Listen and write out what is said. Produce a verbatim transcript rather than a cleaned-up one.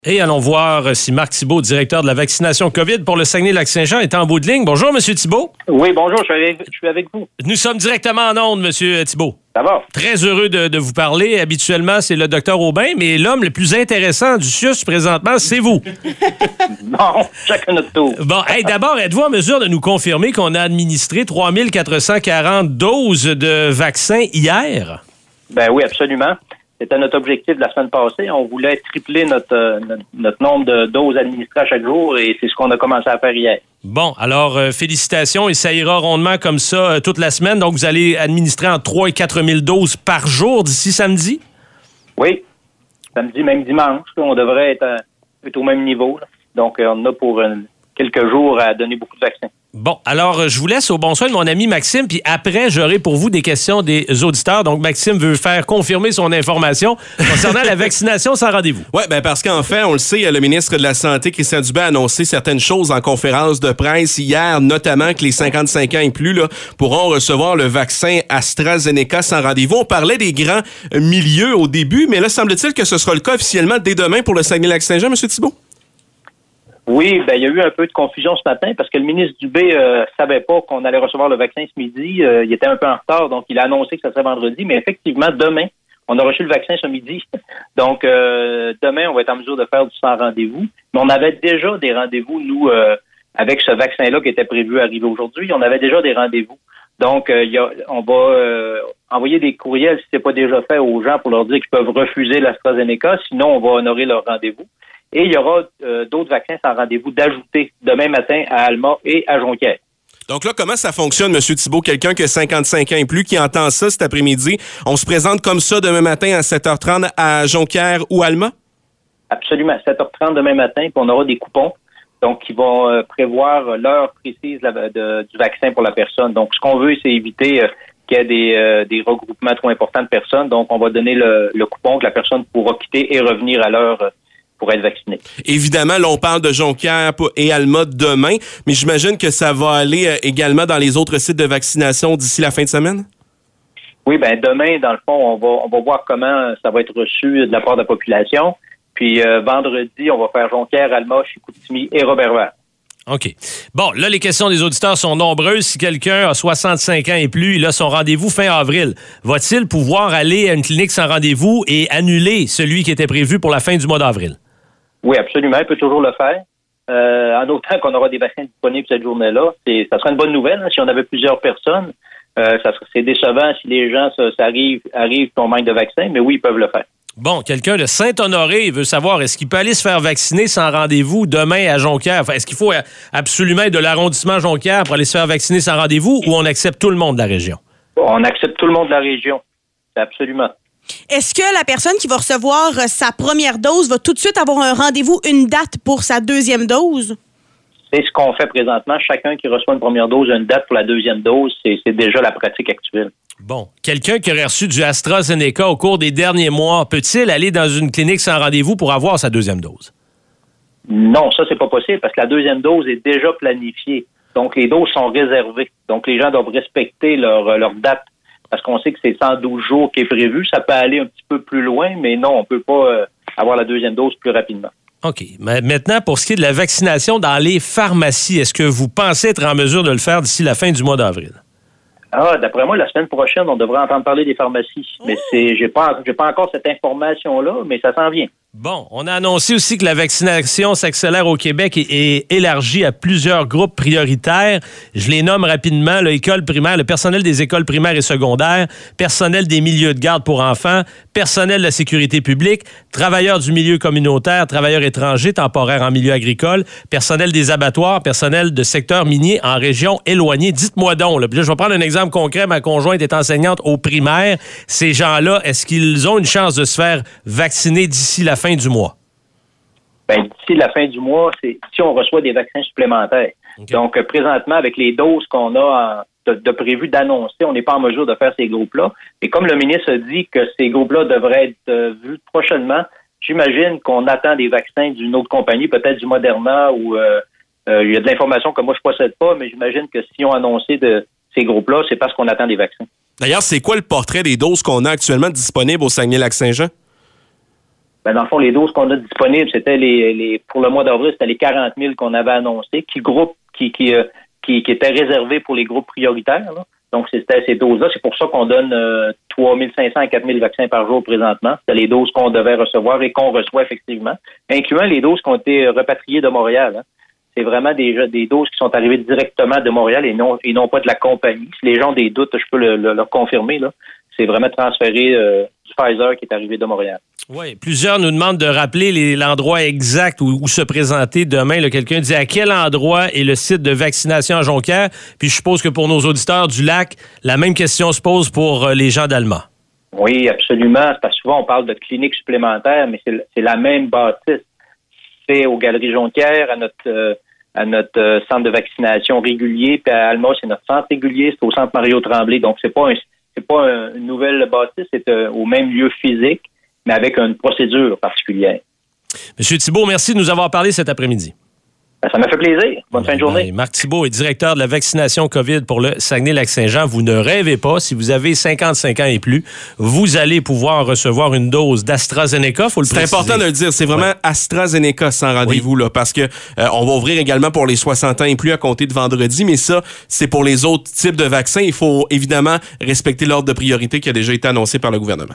Et allons voir si Marc Thibault, directeur de la vaccination COVID pour le Saguenay-Lac-Saint-Jean, est en bout de ligne. Bonjour, M. Thibault. Oui, bonjour, je suis avec, je suis avec vous. Nous sommes directement en ondes, M. Thibault. Ça va? Très heureux de, de vous parler. Habituellement, c'est le docteur Aubin, mais l'homme le plus intéressant du C I U S présentement, c'est vous. Bon, chacun notre tour. Bon, hey, d'abord, êtes-vous en mesure de nous confirmer qu'on a administré trois mille quatre cent quarante doses de vaccins hier? Ben oui, absolument. C'était notre objectif de la semaine passée. On voulait tripler notre, euh, notre, notre nombre de doses administrées à chaque jour et c'est ce qu'on a commencé à faire hier. Bon, alors, euh, félicitations et ça ira rondement comme ça euh, toute la semaine. Donc, vous allez administrer entre trois et quatre mille doses par jour d'ici samedi? Oui, samedi, même dimanche. On devrait être, euh, être au même niveau. Là. Donc, euh, on a pour euh, quelques jours à donner beaucoup de vaccins. Bon, alors, je vous laisse au bon soin de mon ami Maxime, puis après, j'aurai pour vous des questions des auditeurs. Donc, Maxime veut faire confirmer son information concernant la vaccination sans rendez-vous. Oui, ben parce qu'en fait, on le sait, le ministre de la Santé, Christian Dubé, a annoncé certaines choses en conférence de presse hier, notamment que les cinquante-cinq ans et plus là, pourront recevoir le vaccin AstraZeneca sans rendez-vous. On parlait des grands milieux au début, mais là, semble-t-il que ce sera le cas officiellement dès demain pour le Saguenay-Lac-Saint-Jean, M. Thibault? Oui, ben il y a eu un peu de confusion ce matin parce que le ministre Dubé euh, savait pas qu'on allait recevoir le vaccin ce midi. Euh, il était un peu en retard, donc il a annoncé que ça serait vendredi, mais effectivement, demain, on a reçu le vaccin ce midi. Donc, euh, demain, on va être en mesure de faire du sans rendez-vous. Mais on avait déjà des rendez-vous, nous, euh, avec ce vaccin-là qui était prévu arriver aujourd'hui. On avait déjà des rendez-vous. Donc, euh, y a, on va euh, envoyer des courriels, si c'est pas déjà fait, aux gens pour leur dire qu'ils peuvent refuser l'AstraZeneca. Sinon, on va honorer leur rendez-vous. Et il y aura euh, d'autres vaccins sans rendez-vous d'ajouter demain matin à Alma et à Jonquière. Donc là, comment ça fonctionne, M. Thibault? Quelqu'un qui a cinquante-cinq ans et plus, qui entend ça cet après-midi, on se présente comme ça demain matin à sept heures trente à Jonquière ou Alma? Absolument, à sept heures trente demain matin, puis on aura des coupons donc qui vont euh, prévoir l'heure précise de, de, du vaccin pour la personne. Donc, ce qu'on veut, c'est éviter euh, qu'il y ait des, euh, des regroupements trop importants de personnes. Donc, on va donner le, le coupon que la personne pourra quitter et revenir à l'heure euh, pour être vacciné. Évidemment, là, on parle de Jonquière et Alma demain, mais j'imagine que ça va aller euh, également dans les autres sites de vaccination d'ici la fin de semaine? Oui, ben demain, dans le fond, on va on va voir comment ça va être reçu de la part de la population. Puis euh, vendredi, on va faire Jonquière, Alma, Chicoutimi et Robert-Vert. OK. Bon, là, les questions des auditeurs sont nombreuses. Si quelqu'un a soixante-cinq ans et plus, il a son rendez-vous fin avril, va-t-il pouvoir aller à une clinique sans rendez-vous et annuler celui qui était prévu pour la fin du mois d'avril? Oui, absolument. Il peut toujours le faire. Euh, en autant qu'on aura des vaccins disponibles cette journée-là, c'est, ça serait une bonne nouvelle. Hein, si on avait plusieurs personnes, euh, ça serait, c'est décevant si les gens ça, ça arrive, arrivent qu'on manque de vaccins, mais oui, ils peuvent le faire. Bon, quelqu'un de Saint-Honoré veut savoir, est-ce qu'il peut aller se faire vacciner sans rendez-vous demain à Jonquière? Enfin, est-ce qu'il faut absolument être de l'arrondissement Jonquière pour aller se faire vacciner sans rendez-vous ou on accepte tout le monde de la région? On accepte tout le monde de la région. Absolument. Est-ce que la personne qui va recevoir sa première dose va tout de suite avoir un rendez-vous, une date pour sa deuxième dose? C'est ce qu'on fait présentement. Chacun qui reçoit une première dose a une date pour la deuxième dose. C'est, c'est déjà la pratique actuelle. Bon. Quelqu'un qui aurait reçu du AstraZeneca au cours des derniers mois, peut-il aller dans une clinique sans rendez-vous pour avoir sa deuxième dose? Non, ça, c'est pas possible parce que la deuxième dose est déjà planifiée. Donc, les doses sont réservées. Donc, les gens doivent respecter leur, leur date. Parce qu'on sait que c'est cent douze jours qui est prévu. Ça peut aller un petit peu plus loin, mais non, on ne peut pas euh, avoir la deuxième dose plus rapidement. OK. Mais maintenant, pour ce qui est de la vaccination dans les pharmacies, est-ce que vous pensez être en mesure de le faire d'ici la fin du mois d'avril? Ah, d'après moi, la semaine prochaine, on devrait entendre parler des pharmacies. Mais c'est, j'ai pas, j'ai pas encore cette information-là, mais ça s'en vient. Bon, on a annoncé aussi que la vaccination s'accélère au Québec et est élargie à plusieurs groupes prioritaires. Je les nomme rapidement, l'école primaire, le personnel des écoles primaires et secondaires, personnel des milieux de garde pour enfants, personnel de la sécurité publique, travailleurs du milieu communautaire, travailleurs étrangers temporaires en milieu agricole, personnel des abattoirs, personnel de secteur minier en région éloignée. Dites-moi donc, là, puis là, je vais prendre un exemple concret. Ma conjointe est enseignante au primaire. Ces gens-là, est-ce qu'ils ont une chance de se faire vacciner d'ici la fin du mois? Ben, d'ici la fin du mois, c'est si on reçoit des vaccins supplémentaires. Okay. Donc, euh, présentement, avec les doses qu'on a en, de, de prévu d'annoncer, on n'est pas en mesure de faire ces groupes-là. Et comme le ministre a dit que ces groupes-là devraient être euh, vus prochainement, j'imagine qu'on attend des vaccins d'une autre compagnie, peut-être du Moderna ou euh, euh, il y a de l'information que moi je possède pas, mais j'imagine que si on a annoncé de ces groupes-là, c'est parce qu'on attend des vaccins. D'ailleurs, c'est quoi le portrait des doses qu'on a actuellement disponibles au Saguenay-Lac-Saint-Jean? Ben, dans le fond, les doses qu'on a disponibles, c'était les, les pour le mois d'avril, c'était les quarante mille qu'on avait annoncé, qui groupe, qui, qui, euh, qui, qui étaient réservés pour les groupes prioritaires, là. Donc, c'était ces doses-là. C'est pour ça qu'on donne euh, trois mille cinq cents à quatre mille vaccins par jour présentement. C'était les doses qu'on devait recevoir et qu'on reçoit effectivement, incluant les doses qui ont été repatriées de Montréal. Hein. C'est vraiment des, des doses qui sont arrivées directement de Montréal et non, et non pas de la compagnie. Si les gens ont des doutes, je peux le, le, leur confirmer, là. C'est vraiment transféré euh, du Pfizer qui est arrivé de Montréal. Oui, plusieurs nous demandent de rappeler les, l'endroit exact où, où se présenter demain. Là, quelqu'un dit à quel endroit est le site de vaccination à Jonquière. Puis je suppose que pour nos auditeurs du lac, la même question se pose pour euh, les gens d'Alma. Oui, absolument. C'est parce que souvent on parle de cliniques supplémentaires, mais c'est, c'est la même bâtisse. C'est aux Galeries Jonquière, à notre euh, à notre euh, centre de vaccination régulier, puis à Alma, c'est notre centre régulier, c'est au centre Mario Tremblay. Donc c'est pas un, c'est pas un, une nouvelle bâtisse, c'est euh, au même lieu physique, mais avec une procédure particulière. Monsieur Thibault, merci de nous avoir parlé cet après-midi. Ben, ça m'a fait plaisir. Bonne fin de journée. Ben, Marc Thibault est directeur de la vaccination COVID pour le Saguenay-Lac-Saint-Jean. Vous ne rêvez pas, si vous avez cinquante-cinq ans et plus, vous allez pouvoir recevoir une dose d'AstraZeneca. Faut le c'est préciser. important de le dire. C'est vraiment ouais. AstraZeneca sans rendez-vous, oui. là, parce que euh, on va ouvrir également pour les soixante ans et plus à compter de vendredi, mais ça, c'est pour les autres types de vaccins. Il faut évidemment respecter l'ordre de priorité qui a déjà été annoncé par le gouvernement.